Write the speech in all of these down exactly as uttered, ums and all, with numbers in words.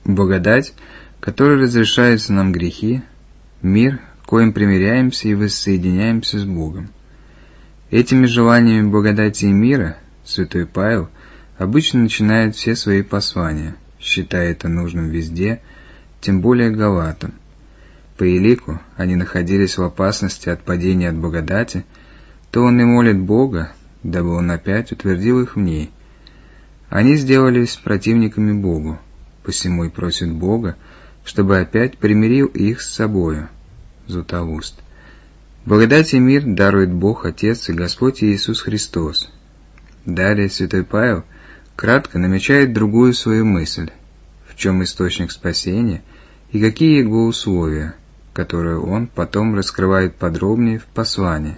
благодать, которой разрешаются нам грехи, мир, коим примиряемся и воссоединяемся с Богом. Этими желаниями благодати и мира святой Павел обычно начинает все свои послания, считая это нужным везде, тем более Галатам. По елику они находились в опасности от падения от благодати, то он и молит Бога, дабы он опять утвердил их в ней. Они сделались противниками Богу, посему и просят Бога, чтобы опять примирил их с собою. Златоуст. Благодать и мир дарует Бог Отец и Господь Иисус Христос. Далее святой Павел кратко намечает другую свою мысль, в чем источник спасения и какие его условия, которые он потом раскрывает подробнее в послании.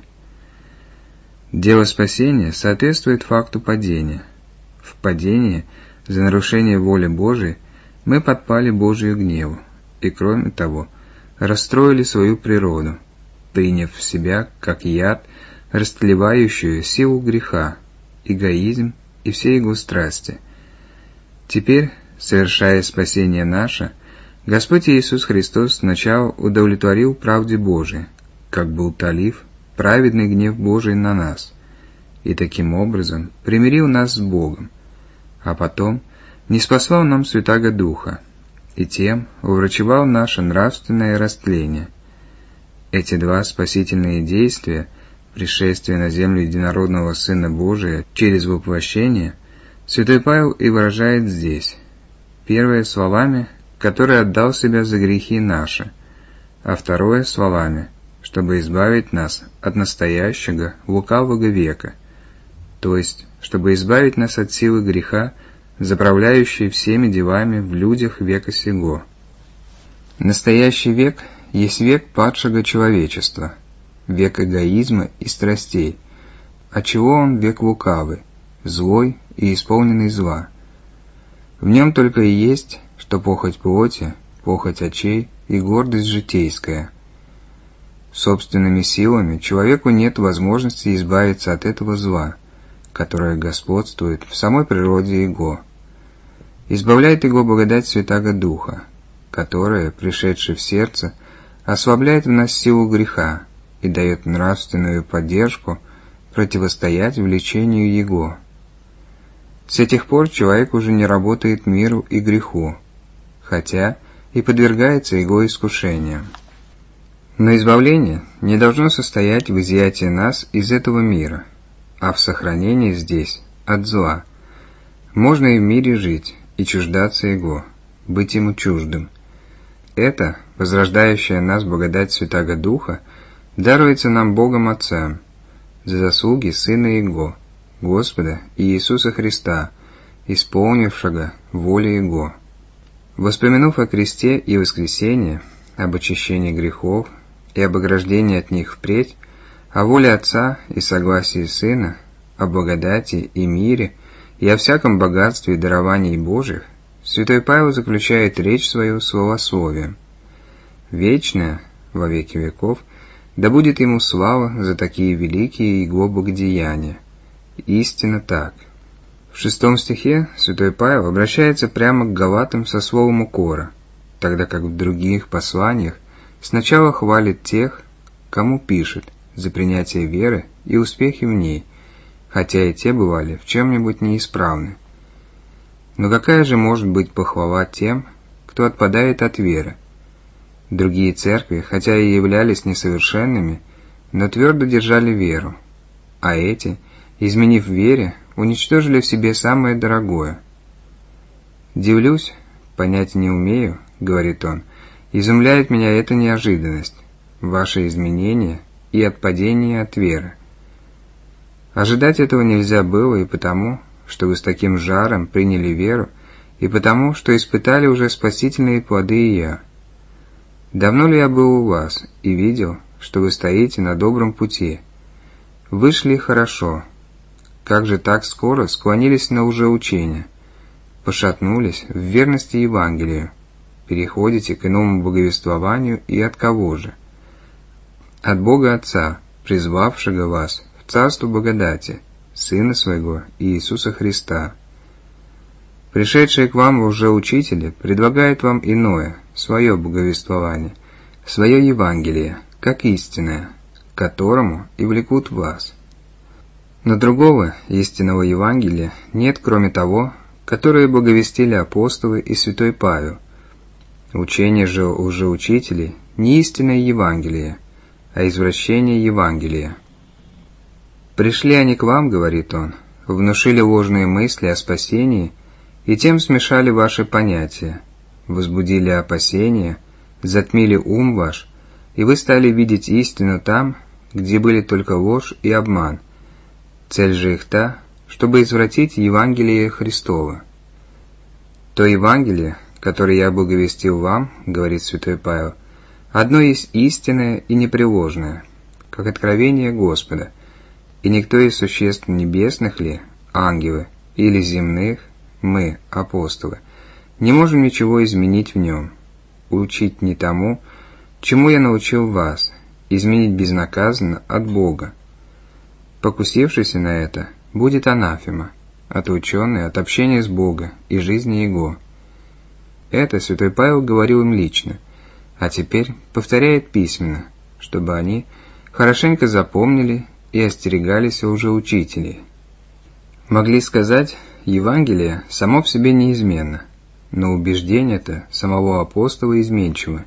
Дело спасения соответствует факту падения. В падении, за нарушение воли Божией, мы подпали Божию гневу, и кроме того, расстроили свою природу, приняв в себя, как яд, растлевающую силу греха, эгоизм и все его страсти. Теперь, совершая спасение наше, Господь Иисус Христос сначала удовлетворил правде Божией, как бы утолив праведный гнев Божий на нас, и таким образом примирил нас с Богом, а потом ниспослал нам Святаго Духа, и тем уврачевал наше нравственное растление. Эти два спасительные действия, пришествие на землю единородного Сына Божия через воплощение, святой Павел и выражает здесь. Первое словами, который отдал себя за грехи наши, а второе словами, чтобы избавить нас от настоящего лукавого века, то есть, чтобы избавить нас от силы греха, заправляющей всеми делами в людях века сего. Настоящий век есть век падшего человечества, век эгоизма и страстей, отчего он век лукавый, злой и исполненный зла. В нем только и есть, что похоть плоти, похоть очей и гордость житейская. Собственными силами человеку нет возможности избавиться от этого зла, которое господствует в самой природе его. Избавляет его благодать Святаго Духа, которая, пришедшая в сердце, ослабляет в нас силу греха и дает нравственную поддержку противостоять влечению его. С этих пор человек уже не работает миру и греху, хотя и подвергается его искушениям. Но избавление не должно состоять в изъятии нас из этого мира, а в сохранении здесь от зла. Можно и в мире жить, и чуждаться его, быть ему чуждым. Это, возрождающая нас благодать Святаго Духа, даруется нам Богом Отцем за заслуги Сына Его, Господа Иисуса Христа, исполнившего волю Его. Воспомянув о кресте и воскресении, об очищении грехов и об ограждении от них впредь, о воле Отца и согласии Сына, о благодати и мире и о всяком богатстве и даровании Божьих, святой Павел заключает речь свою словословием. Вечное, во веки веков, да будет ему слава за такие великие его богодеяния. Истинно так. В шестом стихе святой Павел обращается прямо к Галатам со словом укора, тогда как в других посланиях сначала хвалит тех, кому пишет, за принятие веры и успехи в ней, хотя и те бывали в чем-нибудь неисправны. Но какая же может быть похвала тем, кто отпадает от веры? Другие церкви, хотя и являлись несовершенными, но твердо держали веру, а эти, изменив вере, уничтожили в себе самое дорогое. «Дивлюсь, понять не умею, — говорит он, — изумляет меня эта неожиданность, ваше изменение и отпадение от веры. Ожидать этого нельзя было и потому, что вы с таким жаром приняли веру, и потому, что испытали уже спасительные плоды ее. Давно ли я был у вас и видел, что вы стоите на добром пути? Вышли хорошо. Как же так скоро склонились на лжеучение? Пошатнулись в верности Евангелию? Переходите к иному боговествованию и от кого же? От Бога Отца, призвавшего вас в царство благодати, Сына Своего Иисуса Христа. Пришедшие к вам лжеучители предлагают вам иное, свое боговествование, свое Евангелие, как истинное, к которому и влекут вас. Но другого истинного Евангелия нет, кроме того, которое боговестили апостолы и святой Павел. Учение же лжеучителей не истинное Евангелие, а извращение Евангелия. «Пришли они к вам, — говорит он, — внушили ложные мысли о спасении, и тем смешали ваши понятия, возбудили опасения, затмили ум ваш, и вы стали видеть истину там, где были только ложь и обман. Цель же их та, чтобы извратить Евангелие Христово. То Евангелие, которое я благовестил вам, — говорит святой Павел, — одно есть истинное и непреложное, как откровение Господа, и никто из существ небесных ли, ангелы, или земных, мы, апостолы, не можем ничего изменить в нем, учить не тому, чему я научил вас, изменить безнаказанно от Бога. Покусившийся на это будет анафема, отлученный от общения с Богом и жизни Его». Это святой Павел говорил им лично, а теперь повторяет письменно, чтобы они хорошенько запомнили и остерегались лжеучителей. Могли сказать, Евангелие само в себе неизменно, но убеждение-то самого апостола изменчиво.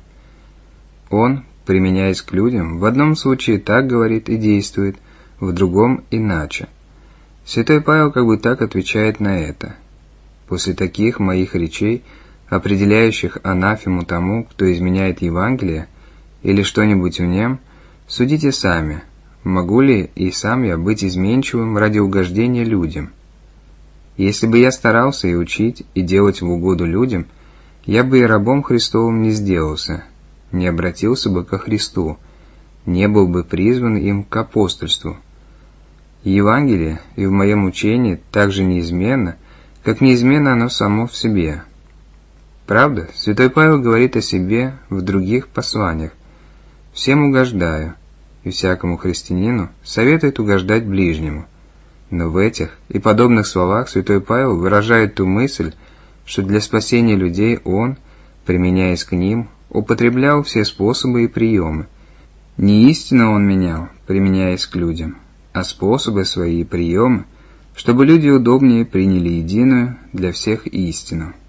Он, применяясь к людям, в одном случае так говорит и действует, в другом иначе. Святой Павел как бы так отвечает на это. После таких моих речей, определяющих анафему тому, кто изменяет Евангелие, или что-нибудь в нем, судите сами, могу ли и сам я быть изменчивым ради угождения людям. Если бы я старался и учить, и делать в угоду людям, я бы и рабом Христовым не сделался, не обратился бы ко Христу, не был бы призван им к апостольству. Евангелие и в моем учении так же неизменно, как неизменно оно само в себе. Правда, святой Павел говорит о себе в других посланиях: «Всем угождаю», и всякому христианину советует угождать ближнему. Но в этих и подобных словах святой Павел выражает ту мысль, что для спасения людей он, применяясь к ним, употреблял все способы и приемы. Не истину он менял, применяясь к людям, а способы свои и приемы, чтобы люди удобнее приняли единую для всех истину.